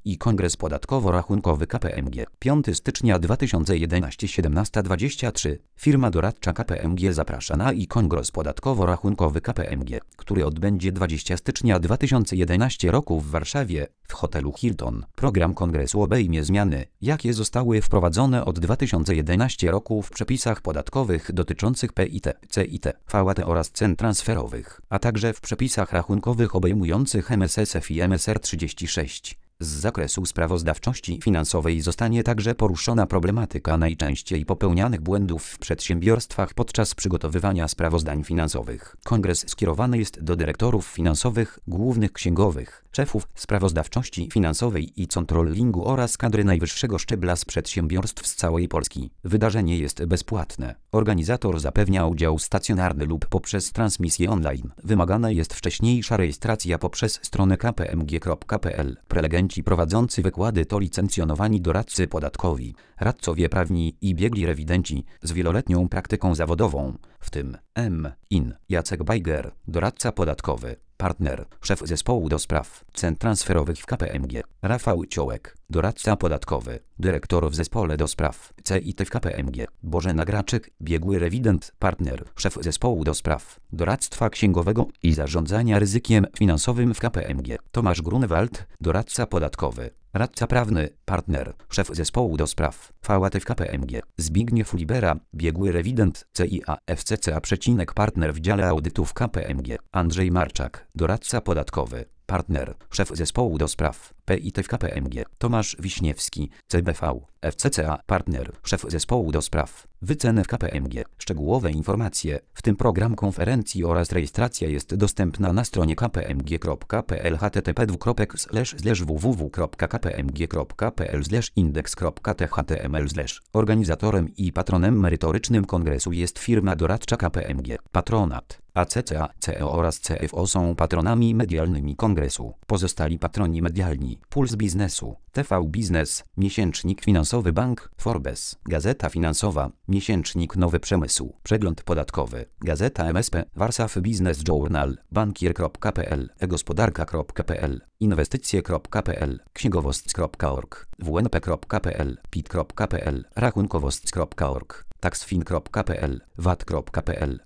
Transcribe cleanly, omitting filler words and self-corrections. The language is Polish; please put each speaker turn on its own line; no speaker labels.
i Kongres Podatkowo-Rachunkowy KPMG. 5 stycznia 2011 17:23. Firma doradcza KPMG zaprasza na i Kongres Podatkowo-Rachunkowy KPMG, który odbędzie 20 stycznia 2011 roku w Warszawie, w hotelu Hilton. Program kongresu obejmie zmiany, jakie zostały wprowadzone od 2011 roku w przepisach podatkowych dotyczących PIT, CIT, VAT oraz cen transferowych, a także w przepisach rachunkowych obejmujących MSSF i MSR 36. Z zakresu sprawozdawczości finansowej zostanie także poruszona problematyka najczęściej popełnianych błędów w przedsiębiorstwach podczas przygotowywania sprawozdań finansowych. Kongres skierowany jest do dyrektorów finansowych, głównych księgowych, szefów sprawozdawczości finansowej i controllingu oraz kadry najwyższego szczebla z przedsiębiorstw z całej Polski. Wydarzenie jest bezpłatne. Organizator zapewnia udział stacjonarny lub poprzez transmisję online. Wymagana jest wcześniejsza rejestracja poprzez stronę kpmg.pl. Prelegenci prowadzący wykłady to licencjonowani doradcy podatkowi, radcowie prawni i biegli rewidenci z wieloletnią praktyką zawodową, w tym M.In. Jacek Bajger, doradca podatkowy, partner, szef zespołu do spraw cen transferowych w KPMG, Rafał Ciołek, doradca podatkowy, dyrektor w zespole do spraw CIT w KPMG, Bożena Graczyk, biegły rewident, partner, szef zespołu do spraw doradztwa księgowego i zarządzania ryzykiem finansowym w KPMG, Tomasz Grunewald, doradca podatkowy, radca prawny, partner, szef zespołu do spraw VAT w KPMG, Zbigniew Libera, biegły rewident CIA FCCA partner w dziale audytów KPMG, Andrzej Marczak, doradca podatkowy, partner, szef zespołu do spraw PIT w KPMG, Tomasz Wiśniewski, CBV, FCCA, partner, szef zespołu do spraw wyceny w KPMG. Szczegółowe informacje, w tym program konferencji oraz rejestracja jest dostępna na stronie kpmg.pl http://www.kpmg.pl/index.thtml/. Organizatorem i patronem merytorycznym kongresu jest firma doradcza KPMG. Patronat ACCA, CEO oraz CFO są patronami medialnymi kongresu. Pozostali patroni medialni: Puls Biznesu, TV Biznes, Miesięcznik Finansowy Bank, Forbes, Gazeta Finansowa, Miesięcznik Nowy Przemysł, Przegląd Podatkowy, Gazeta MSP, Warsaw Business Journal, bankier.pl, egospodarka.pl, inwestycje.pl, księgowość.org, wnp.pl, pit.pl, rachunkowość.org, taxfin.pl, vat.pl.